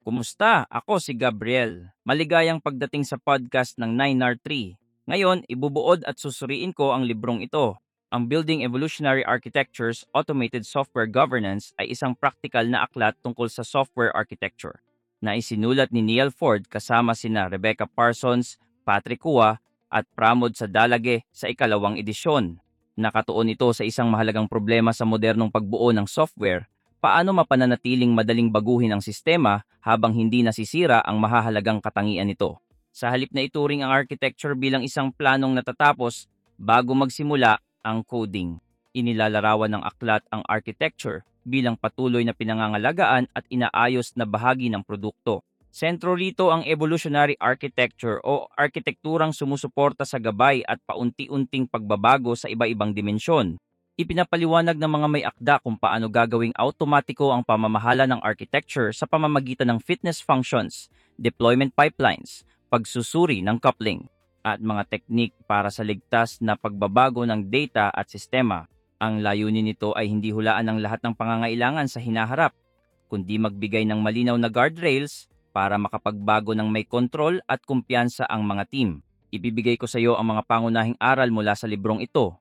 Kumusta? Ako si Gabriel. Maligayang pagdating sa podcast ng 9R3. Ngayon, ibubuod at susuriin ko ang librong ito. Ang Building Evolutionary Architectures Automated Software Governance ay isang praktikal na aklat tungkol sa software architecture na isinulat ni Neil Ford kasama sina Rebecca Parsons, Patrick Kua at Pramod Sadalage sa ikalawang edisyon. Nakatuon ito sa isang mahalagang problema sa modernong pagbuo ng software: paano mapananatiling madaling baguhin ang sistema habang hindi nasisira ang mahahalagang katangian nito. Sa halip na ituring ang architecture bilang isang planong natatapos bago magsimula ang coding, inilalarawan ng aklat ang architecture bilang patuloy na pinangangalagaan at inaayos na bahagi ng produkto. Sentro rito ang evolutionary architecture o arkitekturang sumusuporta sa gabay at paunti-unting pagbabago sa iba-ibang dimensyon. Ipinapaliwanag ng mga may akda kung paano gagawing automatiko ang pamamahala ng architecture sa pamamagitan ng fitness functions, deployment pipelines, pagsusuri ng coupling, at mga teknik para sa ligtas na pagbabago ng data at sistema. Ang layunin nito ay hindi hulaan ang lahat ng pangangailangan sa hinaharap, kundi magbigay ng malinaw na guardrails para makapagbago ng may kontrol at kumpiyansa ang mga team. Ibibigay ko sa iyo ang mga pangunahing aral mula sa librong ito.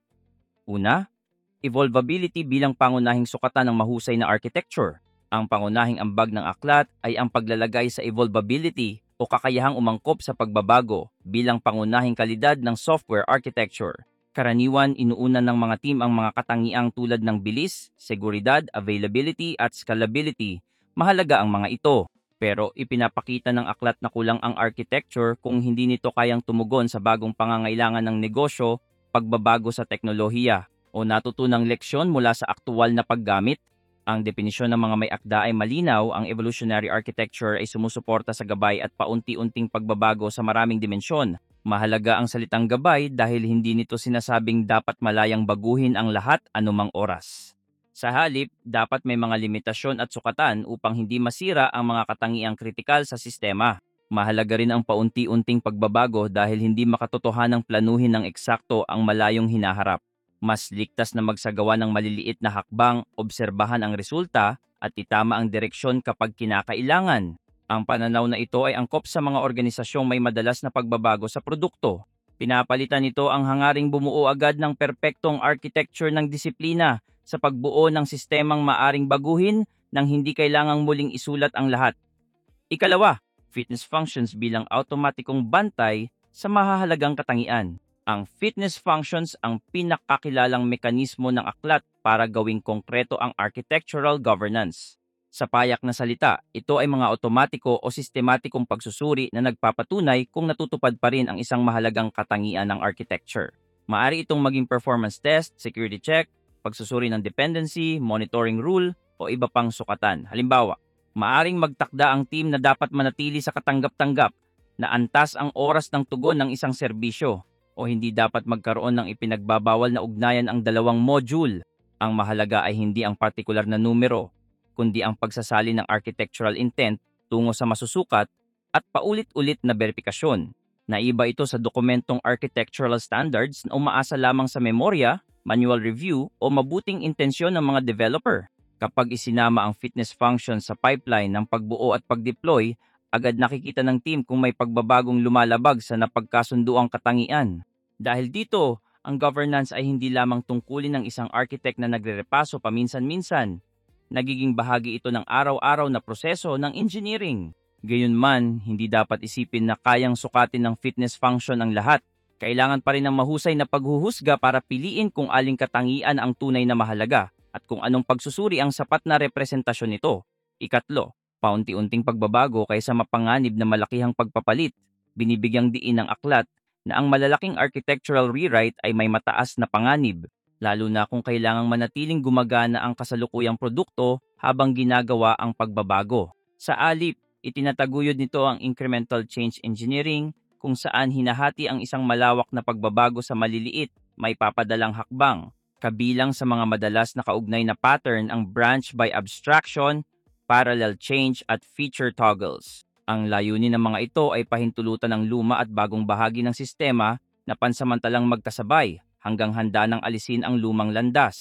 Una, evolvability bilang pangunahing sukatan ng mahusay na architecture. Ang pangunahing ambag ng aklat ay ang paglalagay sa evolvability o kakayahang umangkop sa pagbabago bilang pangunahing kalidad ng software architecture. Karaniwan, inuunan ng mga team ang mga katangiang tulad ng bilis, seguridad, availability at scalability. Mahalaga ang mga ito. Pero ipinapakita ng aklat na kulang ang architecture kung hindi nito kayang tumugon sa bagong pangangailangan ng negosyo, pagbabago sa teknolohiya, o natutunang leksyon mula sa aktual na paggamit. Ang definisyon ng mga may akda ay malinaw: ang evolutionary architecture ay sumusuporta sa gabay at paunti-unting pagbabago sa maraming dimensyon. Mahalaga ang salitang gabay dahil hindi nito sinasabing dapat malayang baguhin ang lahat anumang oras. Sa halip, dapat may mga limitasyon at sukatan upang hindi masira ang mga katangiang kritikal sa sistema. Mahalaga rin ang paunti-unting pagbabago dahil hindi makatotohanang planuhin ng eksakto ang malayong hinaharap. Mas ligtas na magsagawa ng maliliit na hakbang, obserbahan ang resulta, at itama ang direksyon kapag kinakailangan. Ang pananaw na ito ay angkop sa mga organisasyong may madalas na pagbabago sa produkto. Pinapalitan nito ang hangaring bumuo agad ng perpektong architecture ng disiplina sa pagbuo ng sistemang maaring baguhin nang hindi kailangang muling isulat ang lahat. Ikalawa, fitness functions bilang automatikong bantay sa mahahalagang katangian. Ang fitness functions ang pinakakilalang mekanismo ng aklat para gawing konkreto ang architectural governance. Sa payak na salita, ito ay mga otomatiko o sistematikong pagsusuri na nagpapatunay kung natutupad pa rin ang isang mahalagang katangian ng architecture. Maari itong maging performance test, security check, pagsusuri ng dependency, monitoring rule, o iba pang sukatan. Halimbawa, maaring magtakda ang team na dapat manatili sa katanggap-tanggap, na antas ang oras ng tugon ng isang serbisyo, o hindi dapat magkaroon ng ipinagbabawal na ugnayan ang dalawang module. Ang mahalaga ay hindi ang partikular na numero, kundi ang pagsasali ng architectural intent tungo sa masusukat at paulit-ulit na beripikasyon. Naiba ito sa dokumentong architectural standards na umaasa lamang sa memorya, manual review o mabuting intensyon ng mga developer. Kapag isinama ang fitness function sa pipeline ng pagbuo at pagdeploy, agad nakikita ng team kung may pagbabagong lumalabag sa napagkasunduang katangian. Dahil dito, ang governance ay hindi lamang tungkulin ng isang architect na nagrerepaso paminsan-minsan. Nagiging bahagi ito ng araw-araw na proseso ng engineering. Gayunman, hindi dapat isipin na kayang sukatin ng fitness function ang lahat. Kailangan pa rin ng mahusay na paghuhusga para piliin kung aling katangian ang tunay na mahalaga at kung anong pagsusuri ang sapat na representasyon nito. Ikatlo, paunti-unting pagbabago kaysa mapanganib na malakihang pagpapalit. Binibigyang diin ng aklat na ang malalaking architectural rewrite ay may mataas na panganib, lalo na kung kailangang manatiling gumagana ang kasalukuyang produkto habang ginagawa ang pagbabago. Sa alip, itinataguyod nito ang incremental change engineering, kung saan hinahati ang isang malawak na pagbabago sa maliliit, may papadalang hakbang. Kabilang sa mga madalas na kaugnay na pattern ang branch by abstraction, parallel change at feature toggles. Ang layunin ng mga ito ay pahintulutan ng luma at bagong bahagi ng sistema na pansamantalang magkasabay hanggang handa ng alisin ang lumang landas.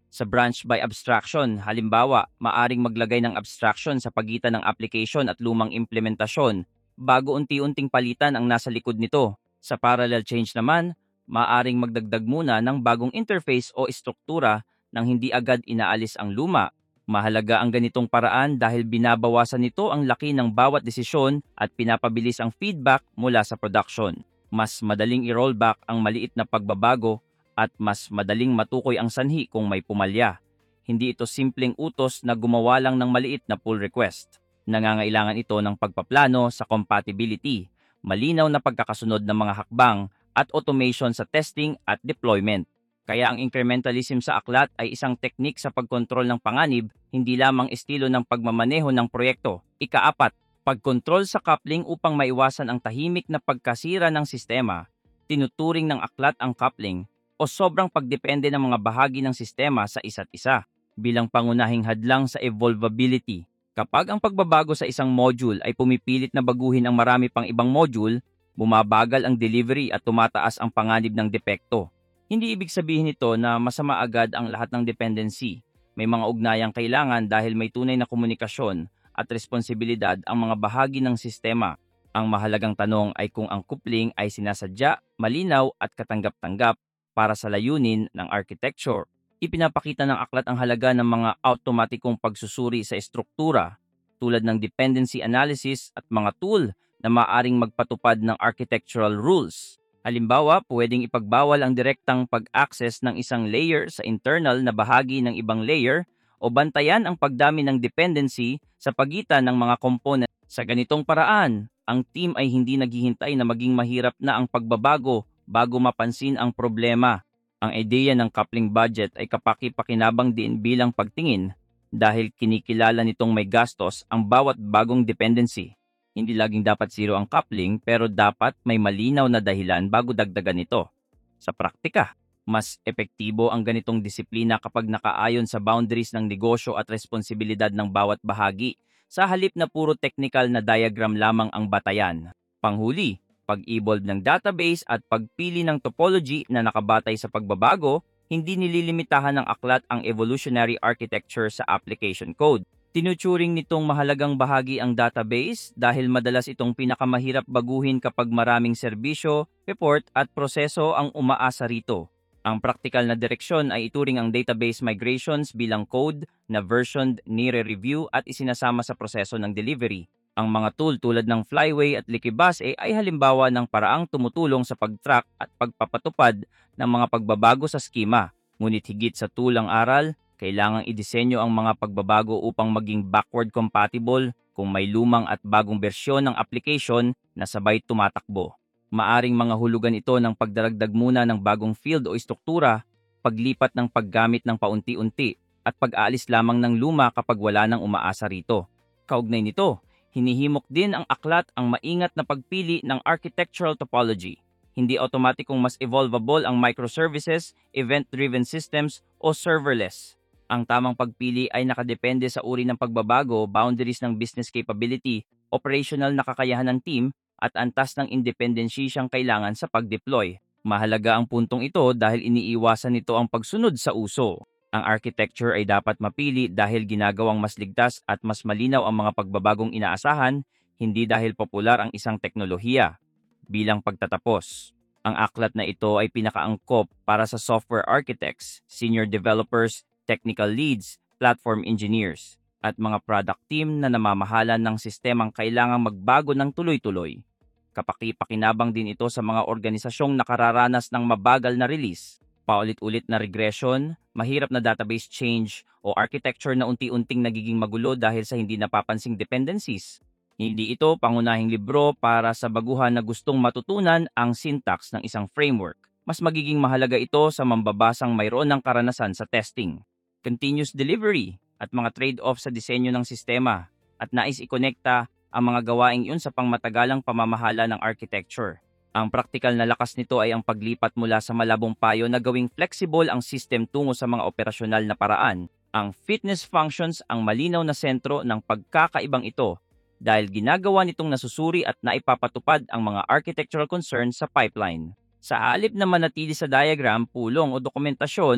Sa branch by abstraction, halimbawa, maaring maglagay ng abstraction sa pagitan ng application at lumang implementasyon bago unti-unting palitan ang nasa likod nito. Sa parallel change naman, maaring magdagdag muna ng bagong interface o istruktura nang hindi agad inaalis ang luma. Mahalaga ang ganitong paraan dahil binabawasan nito ang laki ng bawat desisyon at pinapabilis ang feedback mula sa production. Mas madaling i-rollback ang maliit na pagbabago at mas madaling matukoy ang sanhi kung may pumalya. Hindi ito simpleng utos na gumawa lang ng maliit na pull request. Nangangailangan ito ng pagpaplano sa compatibility, malinaw na pagkakasunod ng mga hakbang, at automation sa testing at deployment. Kaya ang incrementalism sa aklat ay isang teknik sa pagkontrol ng panganib, hindi lamang estilo ng pagmamaneho ng proyekto. Ika-4, pagkontrol sa coupling upang maiwasan ang tahimik na pagkasira ng sistema. Tinuturing ng aklat ang coupling o sobrang pagdepende ng mga bahagi ng sistema sa isa't isa bilang pangunahing hadlang sa evolvability. Kapag ang pagbabago sa isang module ay pumipilit na baguhin ang marami pang ibang module, bumabagal ang delivery at tumataas ang panganib ng depekto. Hindi ibig sabihin nito na masama agad ang lahat ng dependency. May mga ugnayang kailangan dahil may tunay na komunikasyon at responsibilidad ang mga bahagi ng sistema. Ang mahalagang tanong ay kung ang coupling ay sinasadya, malinaw at katanggap-tanggap para sa layunin ng architecture. Ipinapakita ng aklat ang halaga ng mga automatikong pagsusuri sa estruktura tulad ng dependency analysis at mga tool na maaring magpatupad ng architectural rules. Halimbawa, pwedeng ipagbawal ang direktang pag-access ng isang layer sa internal na bahagi ng ibang layer o bantayan ang pagdami ng dependency sa pagitan ng mga component. Sa ganitong paraan, ang team ay hindi naghihintay na maging mahirap na ang pagbabago bago mapansin ang problema. Ang ideya ng coupling budget ay kapaki-pakinabang din bilang pagtingin dahil kinikilala nitong may gastos ang bawat bagong dependency. Hindi laging dapat zero ang coupling pero dapat may malinaw na dahilan bago dagdagan ito. Sa praktika, mas epektibo ang ganitong disiplina kapag nakaayon sa boundaries ng negosyo at responsibilidad ng bawat bahagi sa halip na puro technical na diagram lamang ang batayan. Panghuli, pag-evolve ng database at pagpili ng topology na nakabatay sa pagbabago, hindi nililimitahan ng aklat ang evolutionary architecture sa application code. Tinuturing nitong mahalagang bahagi ang database dahil madalas itong pinakamahirap baguhin kapag maraming serbisyo, report at proseso ang umaasa rito. Ang praktikal na direksyon ay ituring ang database migrations bilang code na versioned, nire-review at isinasama sa proseso ng delivery. Ang mga tool tulad ng Flyway at Likibase ay halimbawa ng paraang tumutulong sa pag-track at pagpapatupad ng mga pagbabago sa schema. Ngunit higit sa tulang aral, kailangang idisenyo ang mga pagbabago upang maging backward compatible kung may lumang at bagong bersyon ng application na sabay tumatakbo. Maaring mga hulugan ito ng pagdaragdag muna ng bagong field o istruktura, paglipat ng paggamit ng paunti-unti, at pag-aalis lamang ng luma kapag wala nang umaasa rito. Kaugnay nito, hinihimok din ang aklat ang maingat na pagpili ng architectural topology. Hindi automatikong mas evolvable ang microservices, event-driven systems, o serverless. Ang tamang pagpili ay nakadepende sa uri ng pagbabago, boundaries ng business capability, operational na kakayahan ng team, at antas ng independensya siyang kailangan sa pag-deploy. Mahalaga ang puntong ito dahil iniiwasan nito ang pagsunod sa uso. Ang architecture ay dapat mapili dahil ginagawang mas ligtas at mas malinaw ang mga pagbabagong inaasahan, hindi dahil popular ang isang teknolohiya. Bilang pagtatapos, ang aklat na ito ay pinakaangkop para sa software architects, senior developers, technical leads, platform engineers, at mga product team na namamahalan ng sistemang kailangang magbago ng tuloy-tuloy. Kapaki-pakinabang din ito sa mga organisasyong nakararanas ng mabagal na release, paulit-ulit na regression, mahirap na database change, o architecture na unti-unting nagiging magulo dahil sa hindi napapansing dependencies. Hindi ito pangunahing libro para sa baguhan na gustong matutunan ang syntax ng isang framework. Mas magiging mahalaga ito sa mambabasang mayroon ng karanasan sa testing, continuous delivery, at mga trade-off sa disenyo ng sistema, at nais ikonekta ang mga gawaing yun sa pangmatagalang pamamahala ng architecture. Ang praktikal na lakas nito ay ang paglipat mula sa malabong payo na gawing flexible ang system tungo sa mga operasyonal na paraan. Ang fitness functions ang malinaw na sentro ng pagkakaibang ito dahil ginagawa nitong nasusuri at naipapatupad ang mga architectural concerns sa pipeline. Sa halip na manatili sa diagram, pulong o dokumentasyon,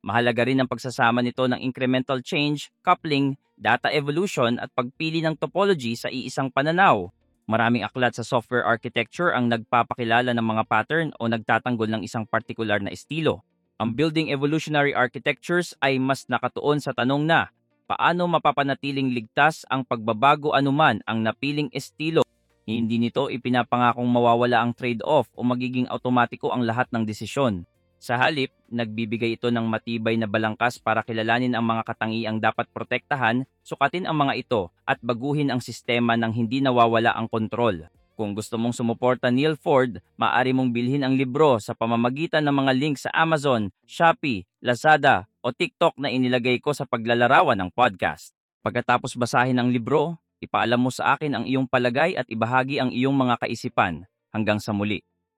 Mahalaga rin ang pagsasama nito ng incremental change, coupling, data evolution at pagpili ng topology sa iisang pananaw. Maraming aklat sa software architecture ang nagpapakilala ng mga pattern o nagtatanggol ng isang partikular na estilo. Ang building evolutionary architectures ay mas nakatuon sa tanong na, paano mapapanatiling ligtas ang pagbabago anuman ang napiling estilo? Hindi nito ipinapangakong mawawala ang trade-off o magiging automatiko ang lahat ng desisyon. Sa halip, nagbibigay ito ng matibay na balangkas para kilalanin ang mga katangiang dapat protektahan, sukatin ang mga ito, at baguhin ang sistema nang hindi nawawala ang kontrol. Kung gusto mong sumuporta Neil Ford, maaari mong bilhin ang libro sa pamamagitan ng mga link sa Amazon, Shopee, Lazada o TikTok na inilagay ko sa paglalarawan ng podcast. Pagkatapos basahin ang libro, ipaalam mo sa akin ang iyong palagay at ibahagi ang iyong mga kaisipan. Hanggang sa muli.